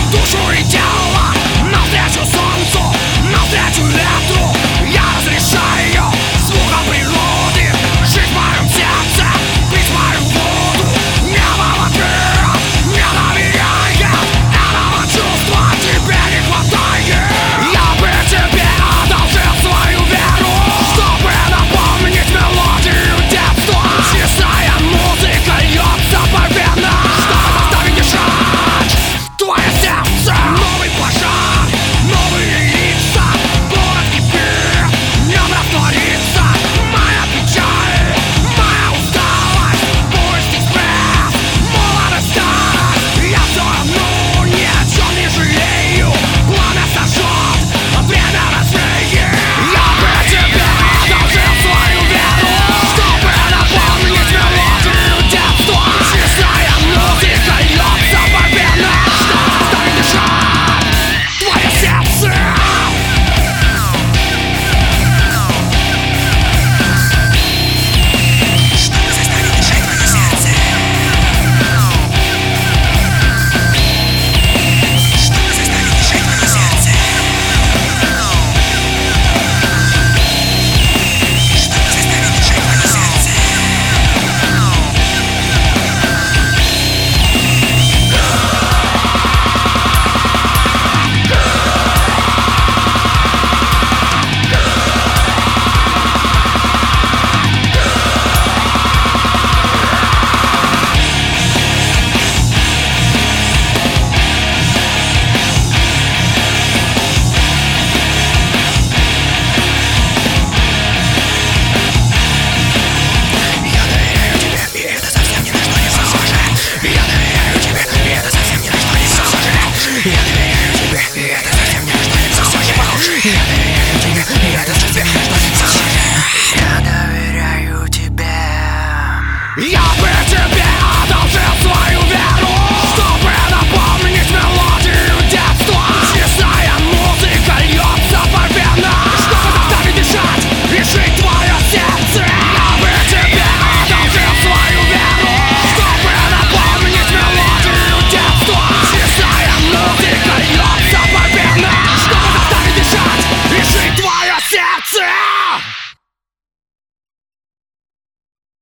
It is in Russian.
душу и тело навстречу солнцу, навстречу ветру. Я разрешаю звуком природы жить в моем сердце, пить мою воду. Небо вокруг не доверяет этого чувства, тебе не хватает. Я бы тебе одолжил свою веру, чтобы напомнить мелодию детства. Чистая музыка льется по венам, чтобы заставить дышать твое сердце. Новый пожар, новые лица, город кипит, в нем растворится моя печаль, моя усталость. Пусть экспресс, молодость, старость, я все равно ни о чем не жалею. Пламя сожжет, время развеет. Я бы тебе одолжил свою веру, чтобы напомнить мелодию детства. Чистая музыка льется по венам, чтобы заставить дышать твое сердце. Чтобы заставить дышать твое сердце. Чтобы заставить дышать твое сердце. Чтобы заставить дышать твое сердце. Я доверяю тебе, и это совсем ни на что не похоже. Я доверяю тебе, и это совсем ни на что не похоже. Я доверяю тебе, и это совсем ни на что не похоже. Я доверяю тебе, и это совсем ни на что не похоже. Я доверяю тебе. Я бы